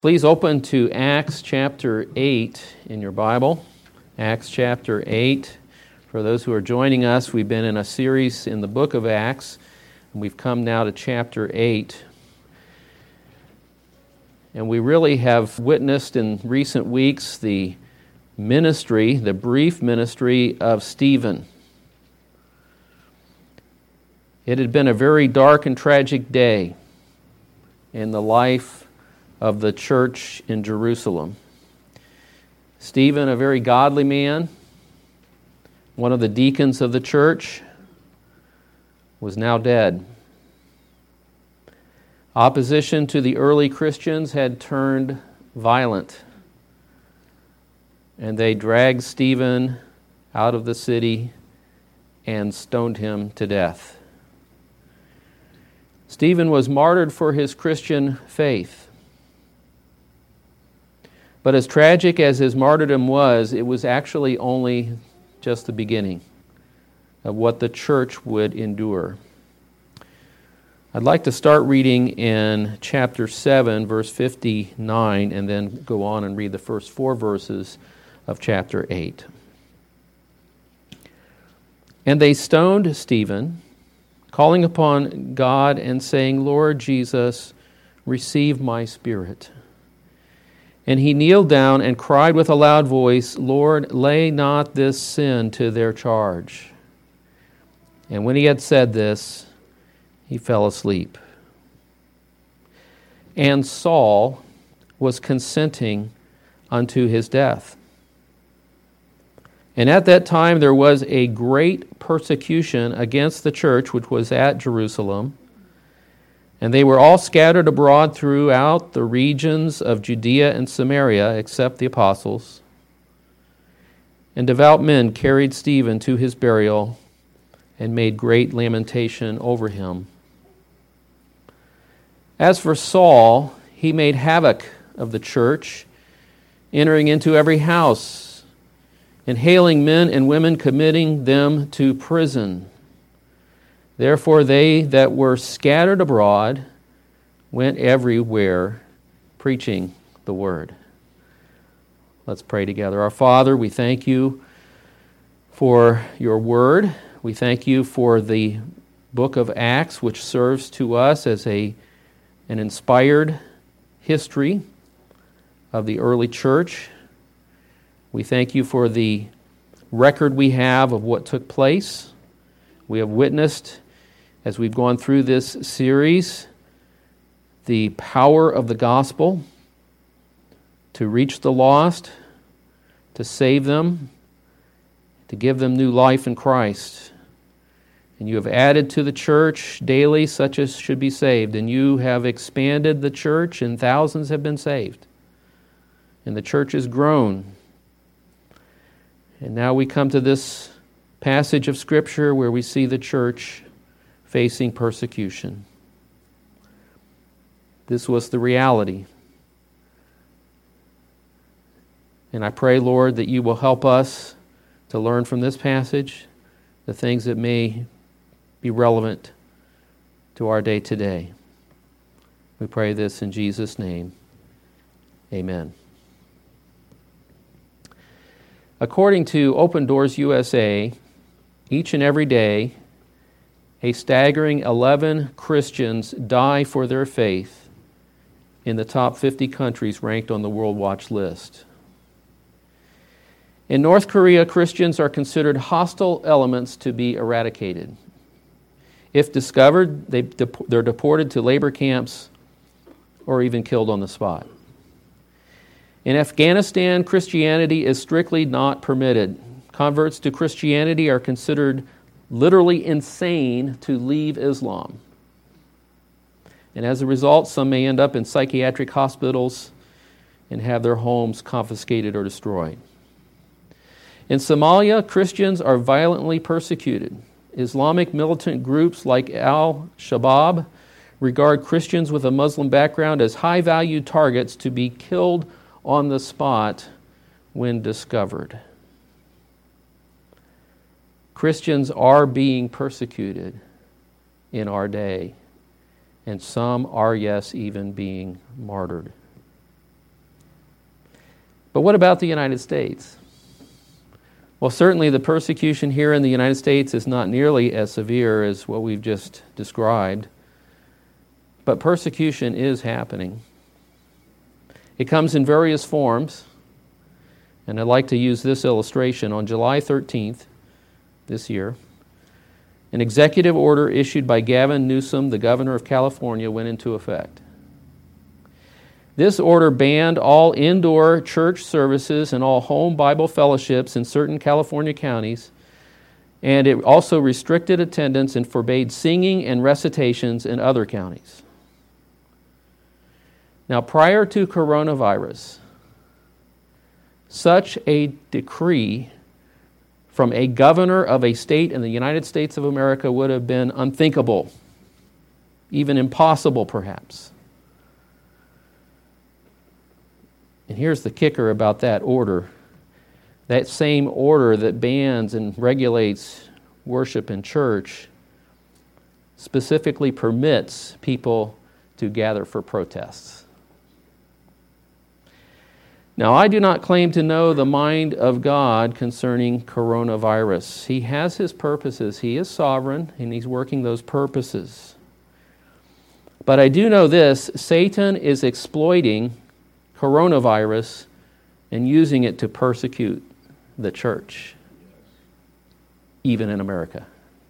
Please open to Acts chapter 8 in your Bible. Acts chapter 8. For those who are joining us, we've been in a series in the book of Acts, and we've come now to chapter 8. And we really have witnessed in recent weeks the ministry, the brief ministry of Stephen. It had been a very dark and tragic day in the life of the church in Jerusalem. Stephen, a very godly man, one of the deacons of the church, was now dead. Opposition to the early Christians had turned violent, and they dragged Stephen out of the city and stoned him to death. Stephen was martyred for his Christian faith. But as tragic as his martyrdom was, it was actually only just the beginning of what the church would endure. I'd like to start reading in chapter 7, verse 59, and then go on and read the first 4 verses of chapter 8. And they stoned Stephen, calling upon God and saying, "Lord Jesus, receive my spirit." And he kneeled down and cried with a loud voice, "Lord, lay not this sin to their charge." And when he had said this, he fell asleep. And Saul was consenting unto his death. And at that time there was a great persecution against the church which was at Jerusalem. And they were all scattered abroad throughout the regions of Judea and Samaria, except the apostles. And devout men carried Stephen to his burial and made great lamentation over him. As for Saul, he made havoc of the church, entering into every house, and hailing men and women, committing them to prison. Therefore they that were scattered abroad went everywhere preaching the word. Let's pray together. Our Father, we thank you for your word. We thank you for the book of Acts, which serves to us as an inspired history of the early church. We thank you for the record we have of what took place. We have witnessed, as we've gone through this series, the power of the gospel to reach the lost, to save them, to give them new life in Christ. And you have added to the church daily such as should be saved. And you have expanded the church, and thousands have been saved. And the church has grown. And now we come to this passage of Scripture where we see the church facing persecution. This was the reality. And I pray, Lord, that you will help us to learn from this passage the things that may be relevant to our day today. We pray this in Jesus' name. Amen. According to Open Doors USA, each and every day, a staggering 11 Christians die for their faith in the top 50 countries ranked on the World Watch list. In North Korea, Christians are considered hostile elements to be eradicated. If discovered, they're deported to labor camps or even killed on the spot. In Afghanistan, Christianity is strictly not permitted. Converts to Christianity are considered literally insane to leave Islam. And as a result, some may end up in psychiatric hospitals and have their homes confiscated or destroyed. In Somalia, Christians are violently persecuted. Islamic militant groups like Al-Shabaab regard Christians with a Muslim background as high-value targets to be killed on the spot when discovered. Christians are being persecuted in our day, and some are, yes, even being martyred. But what about the United States? Well, certainly the persecution here in the United States is not nearly as severe as what we've just described, but persecution is happening. It comes in various forms, and I'd like to use this illustration. On July 13th this year, an executive order issued by Gavin Newsom, the governor of California, went into effect. This order banned all indoor church services and all home Bible fellowships in certain California counties, and it also restricted attendance and forbade singing and recitations in other counties. Now, prior to coronavirus, such a decree from a governor of a state in the United States of America would have been unthinkable, even impossible perhaps. And here's the kicker about that order. That same order that bans and regulates worship in church specifically permits people to gather for protests. Now, I do not claim to know the mind of God concerning coronavirus. He has His purposes. He is sovereign, and He's working those purposes. But I do know this: Satan is exploiting coronavirus and using it to persecute the church, even in America.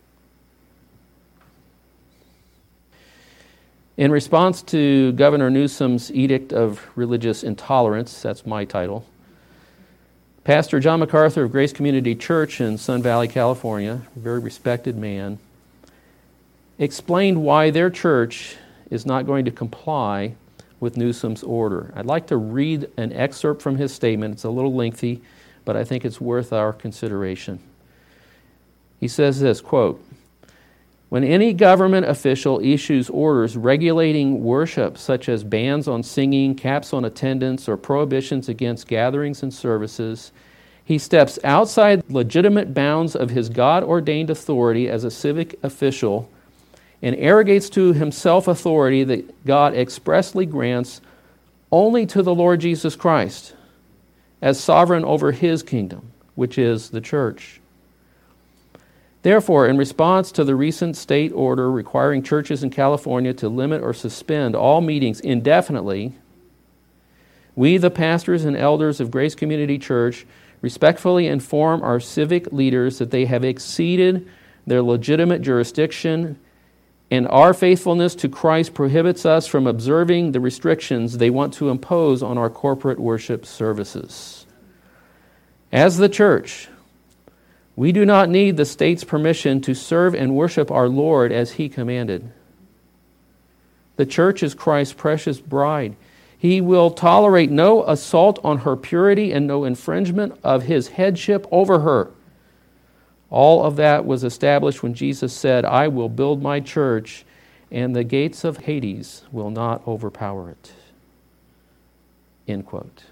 In response to Governor Newsom's Edict of Religious Intolerance, that's my title, Pastor John MacArthur of Grace Community Church in Sun Valley, California, a very respected man, explained why their church is not going to comply with Newsom's order. I'd like to read an excerpt from his statement. It's a little lengthy, but I think it's worth our consideration. He says this, quote, "When any government official issues orders regulating worship, such as bans on singing, caps on attendance, or prohibitions against gatherings and services, he steps outside legitimate bounds of his God-ordained authority as a civic official and arrogates to himself authority that God expressly grants only to the Lord Jesus Christ as sovereign over His kingdom, which is the church. Therefore, in response to the recent state order requiring churches in California to limit or suspend all meetings indefinitely, we, the pastors and elders of Grace Community Church, respectfully inform our civic leaders that they have exceeded their legitimate jurisdiction, and our faithfulness to Christ prohibits us from observing the restrictions they want to impose on our corporate worship services. As the church, we do not need the state's permission to serve and worship our Lord as He commanded. The church is Christ's precious bride. He will tolerate no assault on her purity and no infringement of His headship over her. All of that was established when Jesus said, 'I will build my church, and the gates of Hades will not overpower it.'" End quote.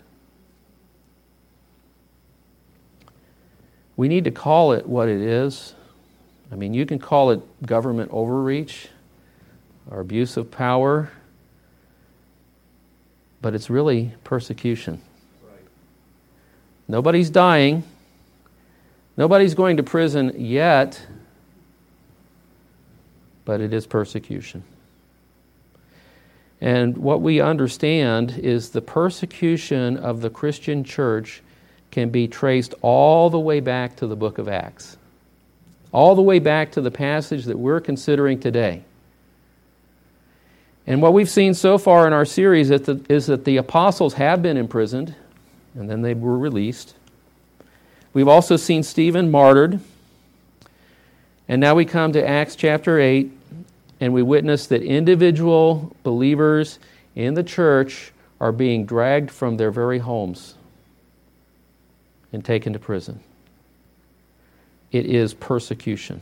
We need to call it what it is. I mean, you can call it government overreach or abuse of power, but it's really persecution. Right. Nobody's dying. Nobody's going to prison yet, but it is persecution. And what we understand is the persecution of the Christian church can be traced all the way back to the book of Acts, all the way back to the passage that we're considering today. And what we've seen so far in our series is that the apostles have been imprisoned, and then they were released. We've also seen Stephen martyred. And now we come to Acts chapter 8, and we witness that individual believers in the church are being dragged from their very homes and taken to prison. It is persecution.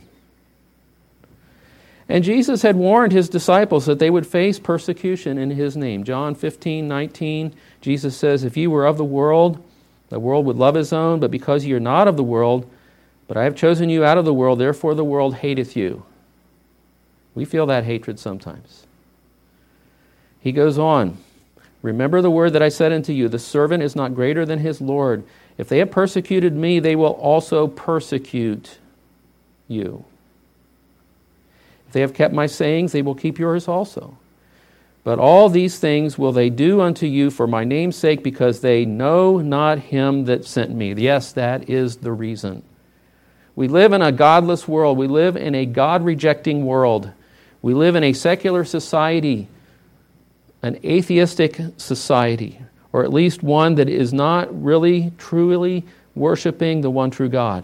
And Jesus had warned His disciples that they would face persecution in His name. John 15:19, Jesus says, "If you were of the world would love His own, but because you are not of the world, but I have chosen you out of the world, therefore the world hateth you." We feel that hatred sometimes. He goes on, Remember the word that I said unto you, the servant is not greater than his Lord. If they have persecuted me, they will also persecute you. If they have kept my sayings, they will keep yours also. But all these things will they do unto you for my name's sake, because they know not him that sent me. Yes, that is the reason. We live in a godless world. We live in a God-rejecting world. We live in a secular society, an atheistic society, or at least one that is not really, truly worshiping the one true God.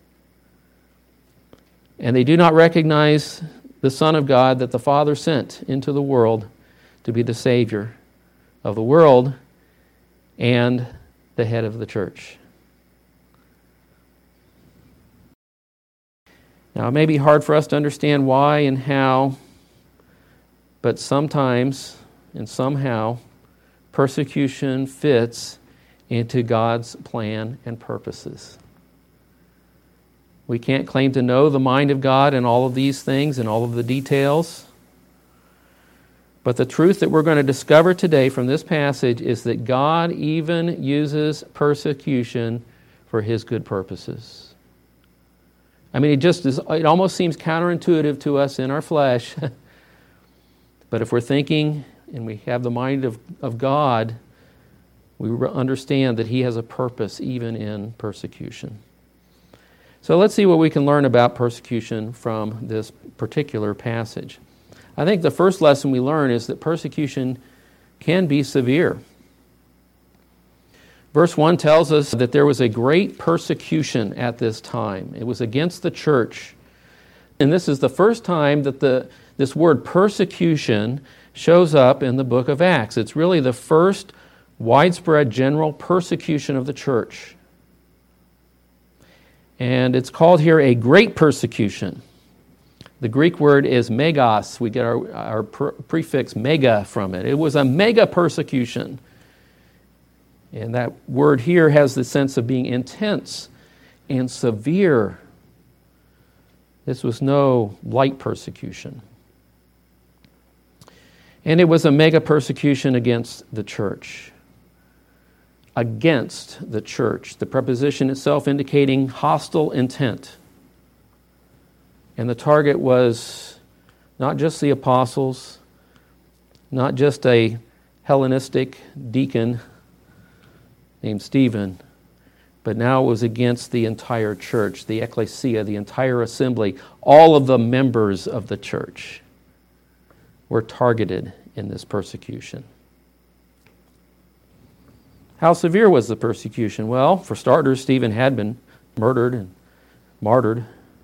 And they do not recognize the Son of God that the Father sent into the world to be the Savior of the world and the head of the church. Now, it may be hard for us to understand why and how, but sometimes and somehow persecution fits into God's plan and purposes. We can't claim to know the mind of God and all of these things and all of the details. But the truth that we're going to discover today from this passage is that God even uses persecution for His good purposes. I mean, it almost seems counterintuitive to us in our flesh. But if we're thinking and we have the mind of God, we understand that He has a purpose even in persecution. So let's see what we can learn about persecution from this particular passage. I think the first lesson we learn is that persecution can be severe. Verse 1 tells us that there was a great persecution at this time. It was against the church. And this is the first time that this word persecution shows up in the book of Acts. It's really the first widespread general persecution of the church. And it's called here a great persecution. The Greek word is megas. We get our prefix mega from it. It was a mega persecution. And that word here has the sense of being intense and severe. This was no light persecution. And it was a mega persecution against the church. Against the church. The preposition itself indicating hostile intent. And the target was not just the apostles, not just a Hellenistic deacon named Stephen, but now it was against the entire church, the ecclesia, the entire assembly. All of the members of the church were targeted in this persecution. How severe was the persecution? Well, for starters, Stephen had been murdered and martyred.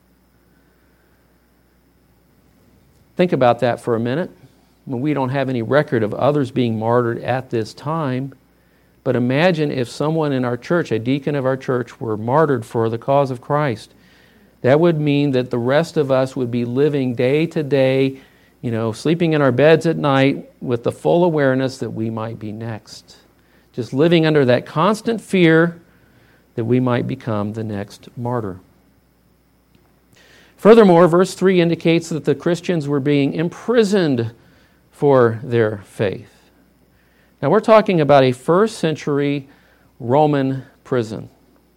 Think about that for a minute. When we don't have any record of others being martyred at this time, but imagine if someone in our church, a deacon of our church, were martyred for the cause of Christ. That would mean that the rest of us would be living day to day, sleeping in our beds at night with the full awareness that we might be next. Just living under that constant fear that we might become the next martyr. Furthermore, verse 3 indicates that the Christians were being imprisoned for their faith. Now we're talking about a first century Roman prison.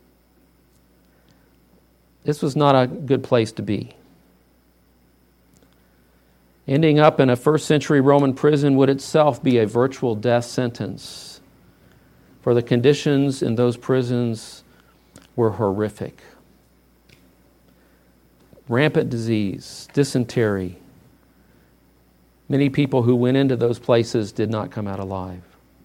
This was not a good place to be. Ending up in a first century Roman prison would itself be a virtual death sentence, for the conditions in those prisons were horrific. Rampant disease, dysentery. Many people who went into those places did not come out alive.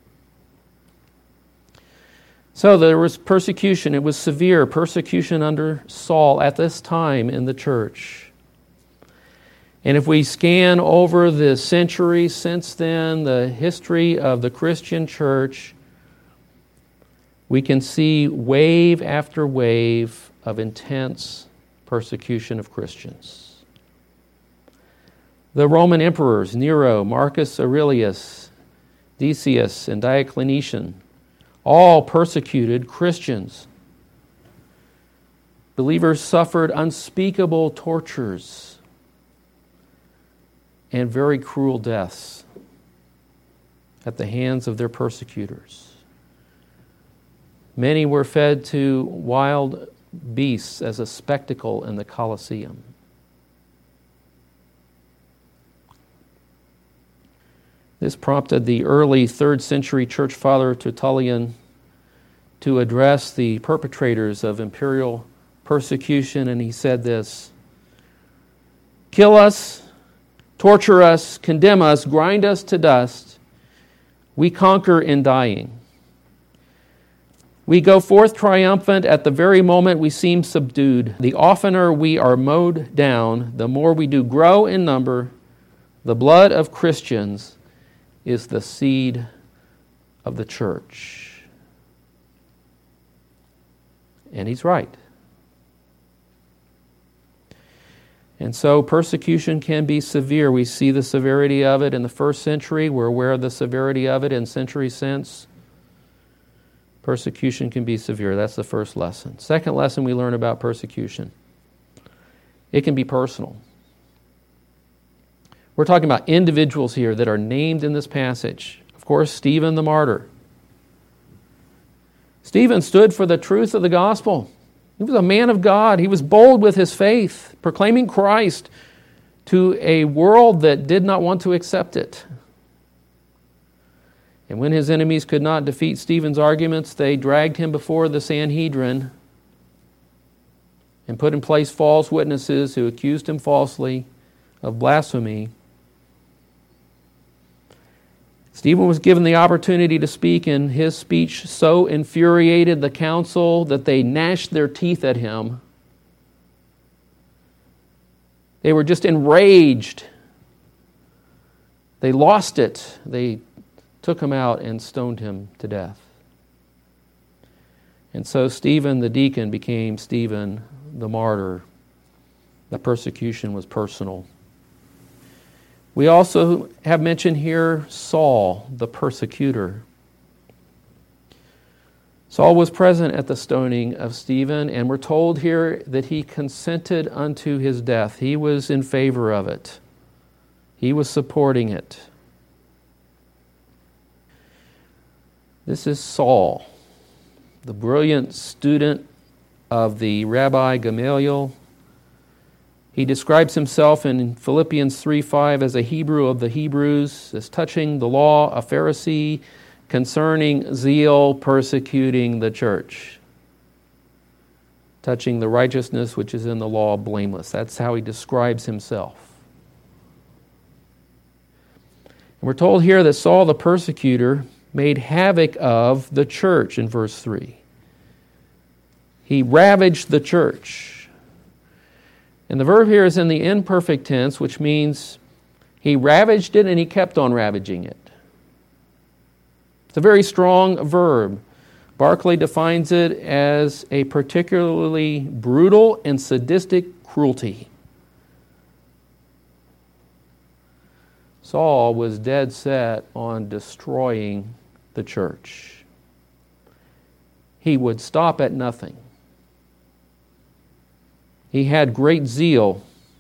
So there was persecution. It was severe persecution under Saul at this time in the church. And if we scan over the centuries since then, the history of the Christian church, we can see wave after wave of intense persecution of Christians. The Roman emperors, Nero, Marcus Aurelius, Decius, and Diocletian, all persecuted Christians. Believers suffered unspeakable tortures and very cruel deaths. at the hands of their persecutors. Many were fed to wild beasts as a spectacle in the Colosseum. This prompted the early 3rd century church father Tertullian to address the perpetrators of imperial persecution, and he said this: "Kill us, torture us, condemn us, grind us to dust. We conquer in dying. We go forth triumphant at the very moment we seem subdued. The oftener we are mowed down, the more we do grow in number. The blood of Christians is the seed of the church." And he's right. And so persecution can be severe. We see the severity of it in the first century. We're aware of the severity of it in centuries since. Persecution can be severe. That's the first lesson. Second lesson we learn about persecution: it can be personal. We're talking about individuals here that are named in this passage. Of course, Stephen the martyr. Stephen stood for the truth of the gospel. He was a man of God. He was bold with his faith, proclaiming Christ to a world that did not want to accept it. And when his enemies could not defeat Stephen's arguments, they dragged him before the Sanhedrin and put in place false witnesses who accused him falsely of blasphemy. Stephen was given the opportunity to speak, and his speech so infuriated the council that they gnashed their teeth at him. They were just enraged. They lost it. They took him out and stoned him to death. And so Stephen the deacon became Stephen the martyr. The persecution was personal. We also have mentioned here Saul, the persecutor. Saul was present at the stoning of Stephen, and we're told here that he consented unto his death. He was in favor of it. He was supporting it. This is Saul, the brilliant student of the Rabbi Gamaliel. He describes himself in Philippians 3:5 as a Hebrew of the Hebrews, as touching the law, a Pharisee, concerning zeal, persecuting the church, touching the righteousness which is in the law, blameless. That's how he describes himself. And we're told here that Saul the persecutor made havoc of the church in verse 3. He ravaged the church. And the verb here is in the imperfect tense, which means he ravaged it and he kept on ravaging it. It's a very strong verb. Barclay defines it as a particularly brutal and sadistic cruelty. Saul was dead set on destroying the church. He would stop at nothing. He had great zeal,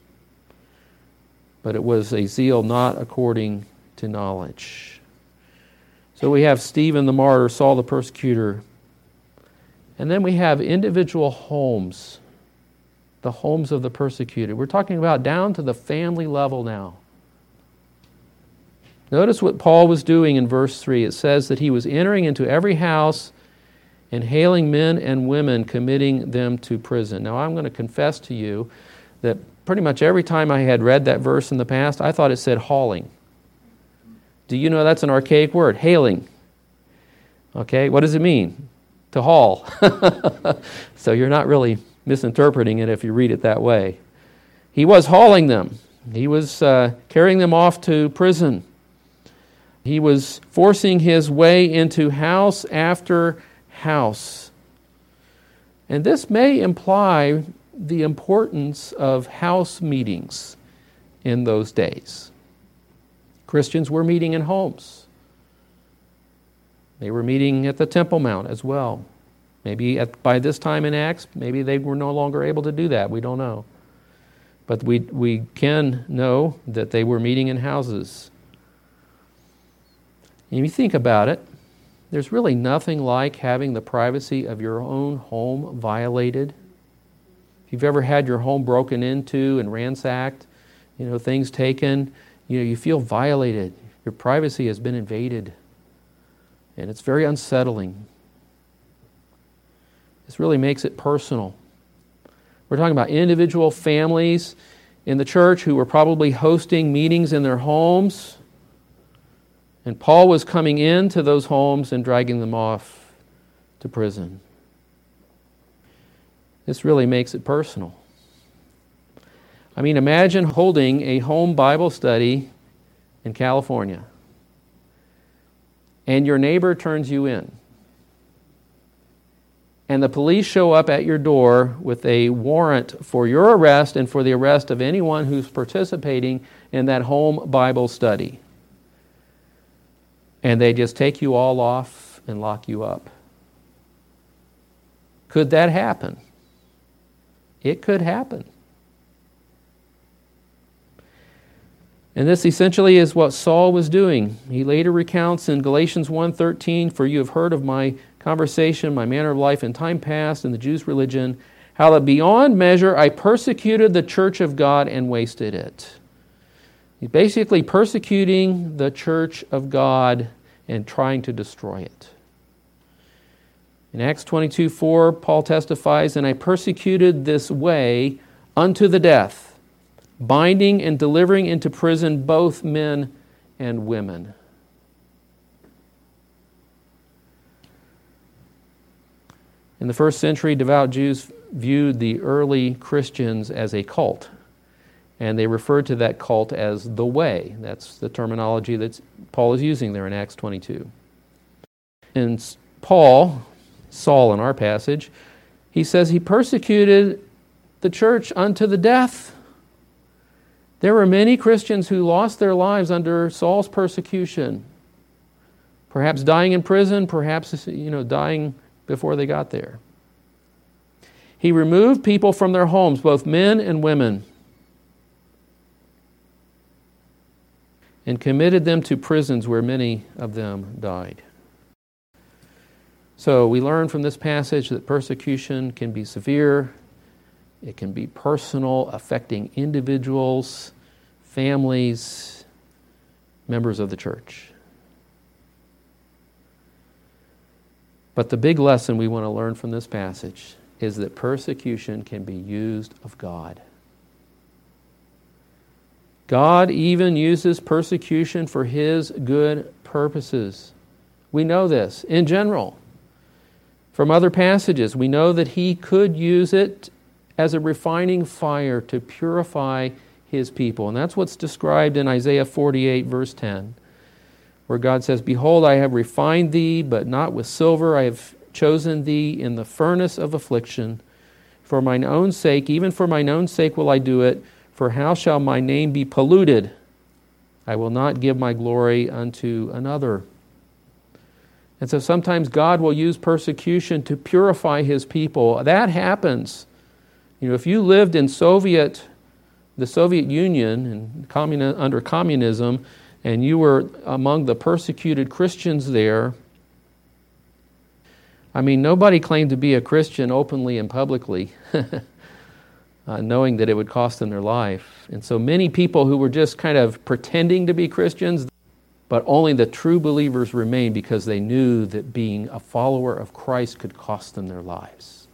but it was a zeal not according to knowledge. So we have Stephen the martyr, Saul the persecutor, and then we have individual homes, the homes of the persecuted. We're talking about down to the family level now. Notice what Paul was doing in verse 3. It says that he was entering into every house and hailing men and women, committing them to prison. Now, I'm going to confess to you that pretty much every time I had read that verse in the past, I thought it said hauling. Do you know that's an archaic word, hailing? Okay, what does it mean? To haul. So you're not really misinterpreting it if you read it that way. He was hauling them. He was carrying them off to prison. He was forcing his way into house after house. And this may imply the importance of house meetings in those days. Christians were meeting in homes. They were meeting at the Temple Mount as well. Maybe by this time in Acts, maybe they were no longer able to do that. We don't know. But we can know that they were meeting in houses. And if you think about it, there's really nothing like having the privacy of your own home violated. If you've ever had your home broken into and ransacked, things taken, you feel violated. Your privacy has been invaded. And it's very unsettling. This really makes it personal. We're talking about individual families in the church who were probably hosting meetings in their homes. And Paul was coming into those homes and dragging them off to prison. This really makes it personal. I mean, imagine holding a home Bible study in California, and your neighbor turns you in, and the police show up at your door with a warrant for your arrest and for the arrest of anyone who's participating in that home Bible study. And they just take you all off and lock you up. Could that happen? It could happen. And this essentially is what Saul was doing. He later recounts in Galatians 1:13, "For you have heard of my conversation, my manner of life in time past in the Jews' religion, how that beyond measure I persecuted the church of God and wasted it." He's basically persecuting the church of God and trying to destroy it. In Acts 22:4, Paul testifies, "And I persecuted this way unto the death, binding and delivering into prison both men and women." In the first century, devout Jews viewed the early Christians as a cult, and they referred to that cult as the Way. That's the terminology that Paul is using there in Acts 22. And Saul in our passage, he says he persecuted the church unto the death. There were many Christians who lost their lives under Saul's persecution. Perhaps dying in prison, perhaps dying before they got there. He removed people from their homes, both men and women, and committed them to prisons where many of them died. So we learn from this passage that persecution can be severe, it can be personal, affecting individuals, families, members of the church. But the big lesson we want to learn from this passage is that persecution can be used of God. God even uses persecution for His good purposes. We know this in general. From other passages, we know that He could use it as a refining fire to purify His people. And that's what's described in Isaiah 48, verse 10, where God says, "Behold, I have refined thee, but not with silver. I have chosen thee in the furnace of affliction. For mine own sake, even for mine own sake will I do it. For how shall my name be polluted? I will not give my glory unto another." And so sometimes God will use persecution to purify His people. That happens. If you lived in the Soviet Union and under communism, and you were among the persecuted Christians there, nobody claimed to be a Christian openly and publicly, knowing that it would cost them their life. And so many people who were just kind of pretending to be Christians, but only the true believers remained because they knew that being a follower of Christ could cost them their lives.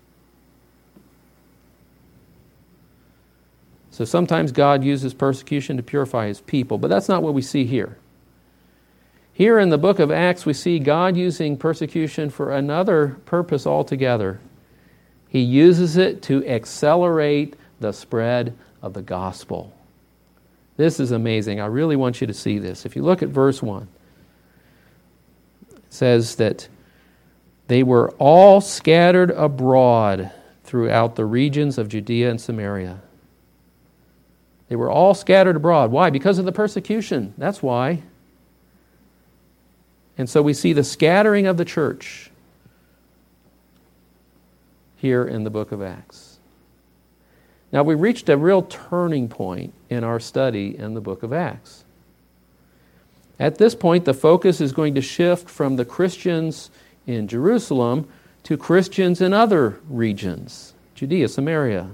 So sometimes God uses persecution to purify His people, but that's not what we see here. Here in the book of Acts, we see God using persecution for another purpose altogether. He uses it to accelerate the spread of the gospel. This is amazing. I really want you to see this. If you look at verse 1, it says that they were all scattered abroad throughout the regions of Judea and Samaria. They were all scattered abroad. Why? Because of the persecution. That's why. And so we see the scattering of the church here in the book of Acts. Now, we reached a real turning point in our study in the book of Acts. At this point, the focus is going to shift from the Christians in Jerusalem to Christians in other regions, Judea, Samaria.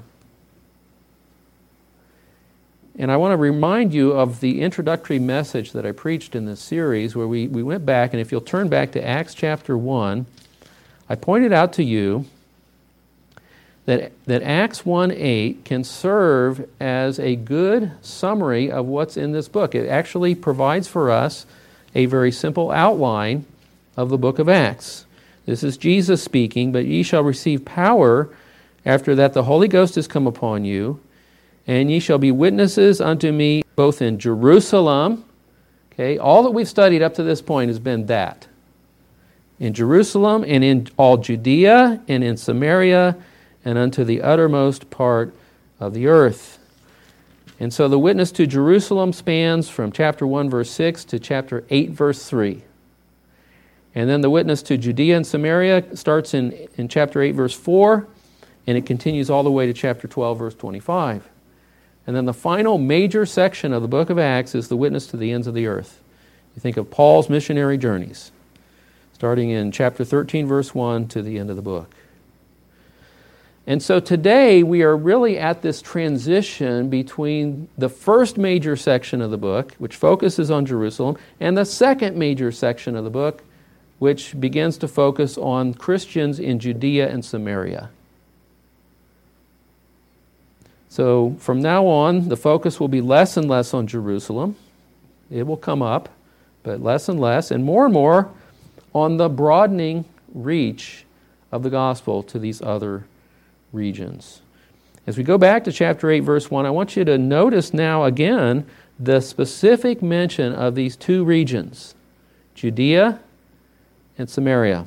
And I want to remind you of the introductory message that I preached in this series where we went back, and if you'll turn back to Acts chapter 1, I pointed out to you that Acts 1:8 can serve as a good summary of what's in this book. It actually provides for us a very simple outline of the book of Acts. This is Jesus speaking, "But ye shall receive power after that the Holy Ghost is come upon you, and ye shall be witnesses unto me both in Jerusalem." Okay, all that we've studied up to this point has been that. In Jerusalem and in all Judea and in Samaria and unto the uttermost part of the earth. And so the witness to Jerusalem spans from chapter 1, verse 6 to chapter 8, verse 3. And then the witness to Judea and Samaria starts in chapter 8, verse 4, and it continues all the way to chapter 12, verse 25. And then the final major section of the book of Acts is the witness to the ends of the earth. You think of Paul's missionary journeys, starting in chapter 13, verse 1 to the end of the book. And so today we are really at this transition between the first major section of the book, which focuses on Jerusalem, and the second major section of the book, which begins to focus on Christians in Judea and Samaria. So from now on, the focus will be less and less on Jerusalem. It will come up, but less and more on the broadening reach of the gospel to these other regions. As we go back to chapter 8, verse 1, I want you to notice now again the specific mention of these two regions, Judea and Samaria.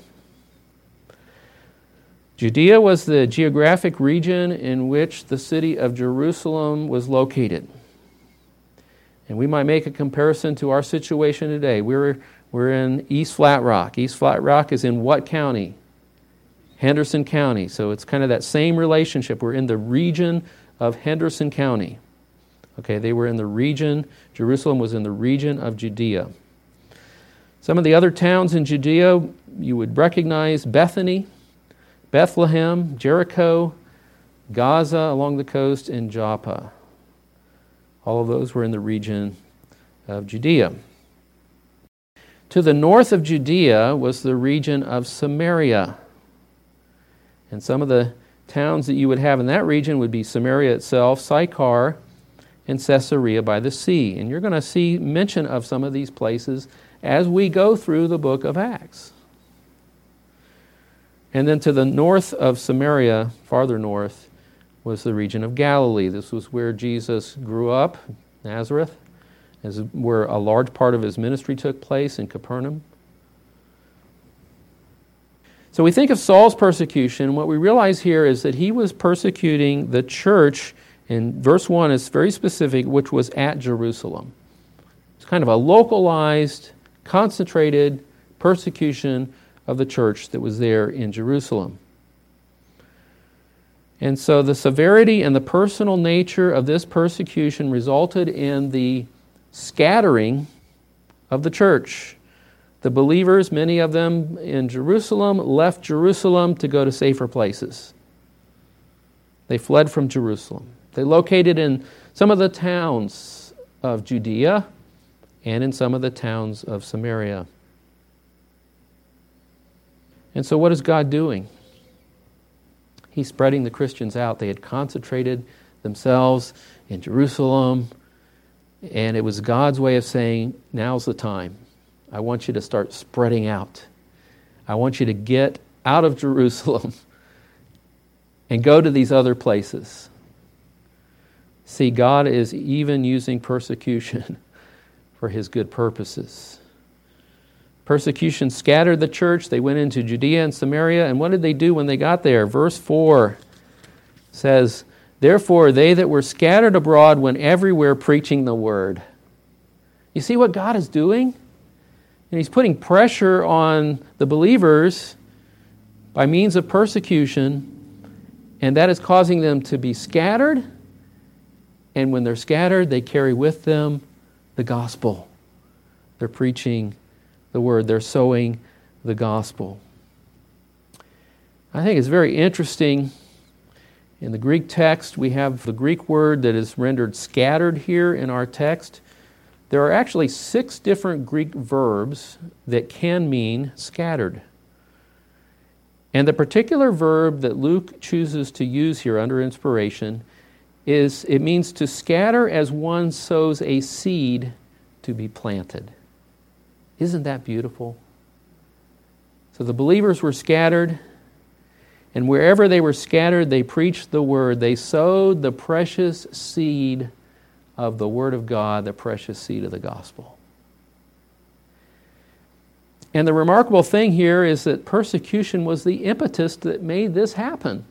Judea was the geographic region in which the city of Jerusalem was located. And we might make a comparison to our situation today. We're in East Flat Rock. East Flat Rock is in what county? Henderson County. So it's kind of that same relationship. We're in the region of Henderson County. Okay, they were in the region, Jerusalem was in the region of Judea. Some of the other towns in Judea you would recognize: Bethany, Bethlehem, Jericho, Gaza along the coast, and Joppa. All of those were in the region of Judea. To the north of Judea was the region of Samaria. And some of the towns that you would have in that region would be Samaria itself, Sychar, and Caesarea by the sea. And you're going to see mention of some of these places as we go through the book of Acts. And then to the north of Samaria, farther north, was the region of Galilee. This was where Jesus grew up, Nazareth, where a large part of his ministry took place in Capernaum. So we think of Saul's persecution. What we realize here is that he was persecuting the church, and verse 1 is very specific, which was at Jerusalem. It's kind of a localized, concentrated persecution of the church that was there in Jerusalem. And so the severity and the personal nature of this persecution resulted in the scattering of the church. The believers, many of them in Jerusalem, left Jerusalem to go to safer places. They fled from Jerusalem. They located in some of the towns of Judea and in some of the towns of Samaria. And so what is God doing? He's spreading the Christians out. They had concentrated themselves in Jerusalem, and it was God's way of saying, now's the time. I want you to start spreading out. I want you to get out of Jerusalem and go to these other places. See, God is even using persecution for his good purposes. Persecution scattered the church. They went into Judea and Samaria. And what did they do when they got there? Verse 4 says, "Therefore they that were scattered abroad went everywhere preaching the word." You see what God is doing? And he's putting pressure on the believers by means of persecution, and that is causing them to be scattered. And when they're scattered, they carry with them the gospel. They're preaching the word. They're sowing the gospel. I think it's very interesting. In the Greek text, we have the Greek word that is rendered scattered here in our text. There are actually 6 different Greek verbs that can mean scattered. And the particular verb that Luke chooses to use here under inspiration it means to scatter as one sows a seed to be planted. Isn't that beautiful? So the believers were scattered, and wherever they were scattered, they preached the word. They sowed the precious seed of the word of God, the precious seed of the gospel. And the remarkable thing here is that persecution was the impetus that made this happen.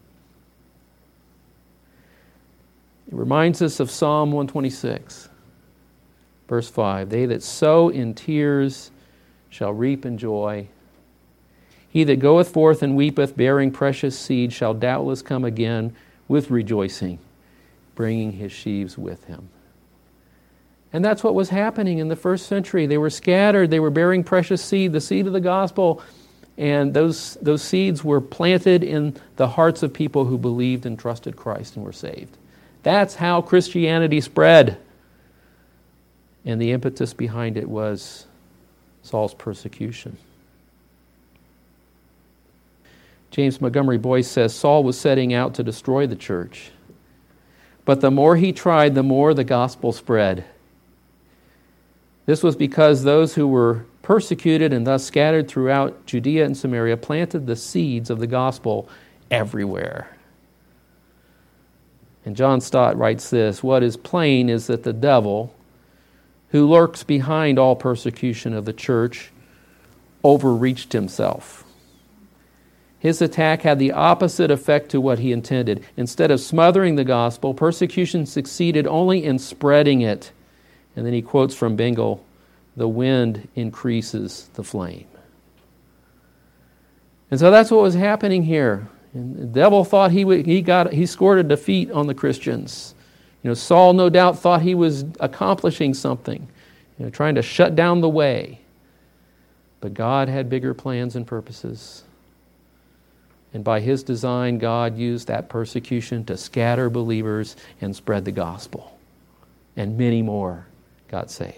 It reminds us of Psalm 126, verse 5. They that sow in tears shall reap in joy. He that goeth forth and weepeth, bearing precious seed, shall doubtless come again with rejoicing, bringing his sheaves with him. And that's what was happening in the first century. They were scattered. They were bearing precious seed, the seed of the gospel. And those seeds were planted in the hearts of people who believed and trusted Christ and were saved. That's how Christianity spread. And the impetus behind it was Saul's persecution. James Montgomery Boyce says, Saul was setting out to destroy the church. But the more he tried, the more the gospel spread. This was because those who were persecuted and thus scattered throughout Judea and Samaria planted the seeds of the gospel everywhere. And John Stott writes this, what is plain is that the devil, who lurks behind all persecution of the church, overreached himself. His attack had the opposite effect to what he intended. Instead of smothering the gospel, persecution succeeded only in spreading it. And then he quotes from Bengel, the wind increases the flame. And so that's what was happening here. And the devil thought he scored a defeat on the Christians. Saul no doubt thought he was accomplishing something, trying to shut down the way. But God had bigger plans and purposes. And by his design, God used that persecution to scatter believers and spread the gospel. And many more got saved.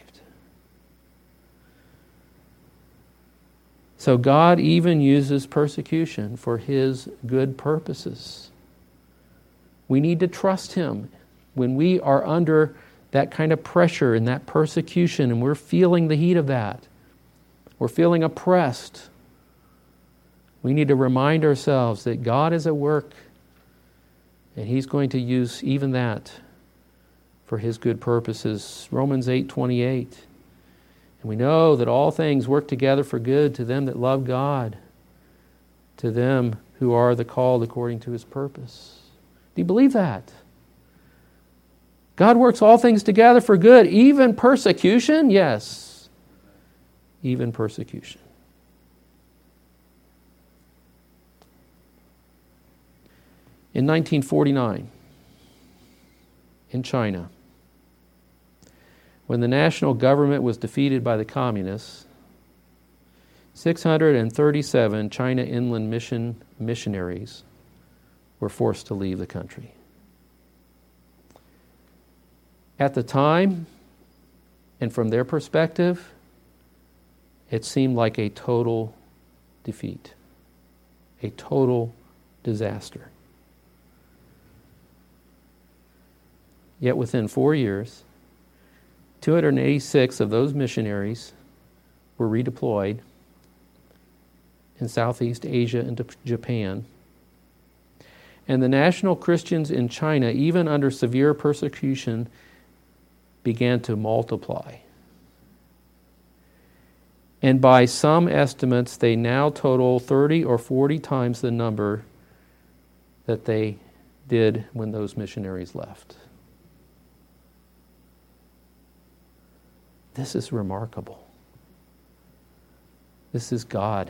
So God even uses persecution for his good purposes. We need to trust him when we are under that kind of pressure and that persecution and we're feeling the heat of that. We're feeling oppressed. We need to remind ourselves that God is at work and he's going to use even that for his good purposes. Romans 8:28. And we know that all things work together for good to them that love God, to them who are the called according to his purpose. Do you believe that? God works all things together for good, even persecution? Yes, even persecution. In 1949, in China, when the national government was defeated by the communists, 637 China Inland Mission missionaries were forced to leave the country. At the time, and from their perspective, it seemed like a total defeat, a total disaster. Yet within 4 years, 286 of those missionaries were redeployed in Southeast Asia and to Japan. And the national Christians in China, even under severe persecution, began to multiply. And by some estimates, they now total 30 or 40 times the number that they did when those missionaries left. This is remarkable. This is God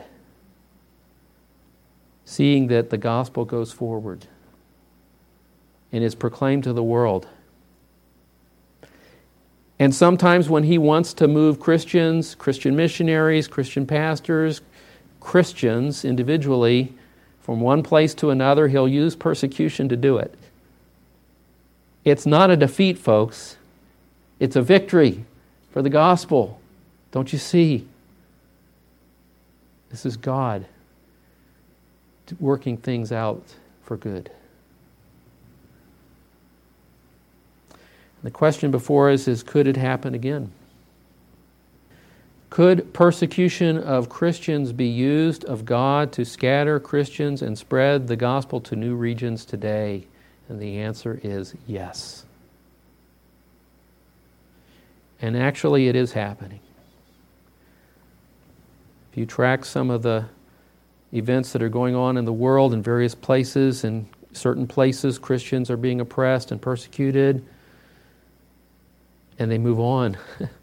seeing that the gospel goes forward and is proclaimed to the world. And sometimes when he wants to move Christians, Christian missionaries, Christian pastors, Christians individually, from one place to another, he'll use persecution to do it. It's not a defeat, folks. It's a victory for the gospel. Don't you see? This is God working things out for good. The question before us is, could it happen again? Could persecution of Christians be used of God to scatter Christians and spread the gospel to new regions today? And the answer is yes. And actually it is happening. If you track some of the events that are going on in the world in various places, in certain places Christians are being oppressed and persecuted, and they move on.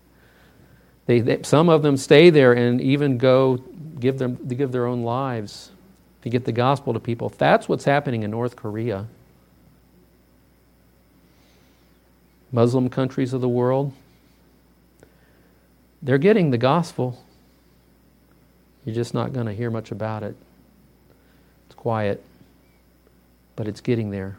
Some of them stay there and even go give their own lives to get the gospel to people. That's what's happening in North Korea. Muslim countries of the world, they're getting the gospel. You're just not going to hear much about it. It's quiet, but it's getting there.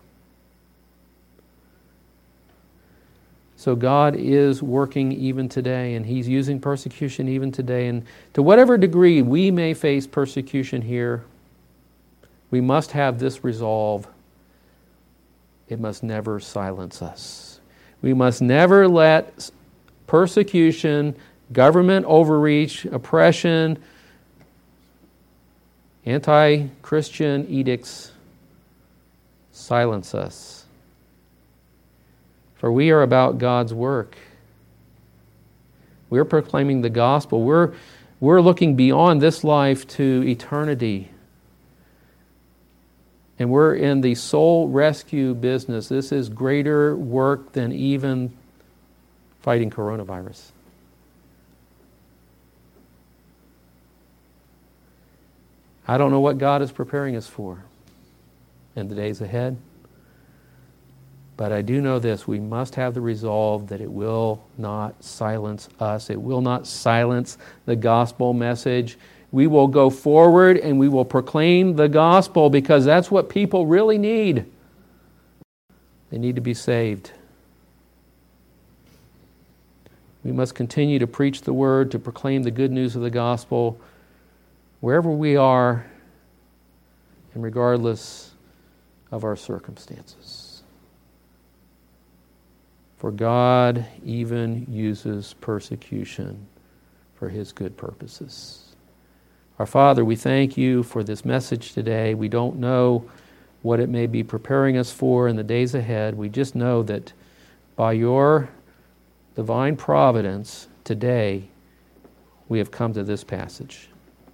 So God is working even today, and He's using persecution even today. And to whatever degree we may face persecution here, we must have this resolve. It must never silence us. We must never let persecution, government overreach, oppression, anti-Christian edicts silence us. For we are about God's work. We're proclaiming the gospel. We're looking beyond this life to eternity. And we're in the soul rescue business. This is greater work than even fighting coronavirus. I don't know what God is preparing us for in the days ahead. But I do know this, we must have the resolve that it will not silence us. It will not silence the gospel message. We will go forward and we will proclaim the gospel because that's what people really need. They need to be saved. We must continue to preach the word, to proclaim the good news of the gospel wherever we are and regardless of our circumstances. For God even uses persecution for His good purposes. Our Father, we thank You for this message today. We don't know what it may be preparing us for in the days ahead. We just know that by Your divine providence today, we have come to this passage.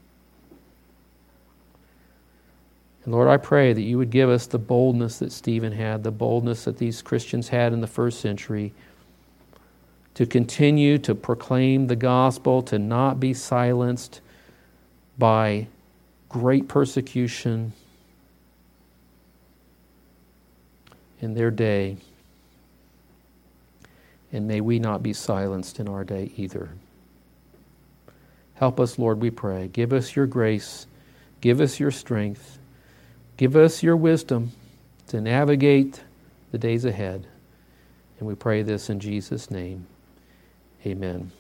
And Lord, I pray that You would give us the boldness that Stephen had, the boldness that these Christians had in the first century, to continue to proclaim the gospel, to not be silenced by great persecution in their day. And may we not be silenced in our day either. Help us, Lord, we pray. Give us Your grace. Give us Your strength. Give us Your wisdom to navigate the days ahead. And we pray this in Jesus' name. Amen.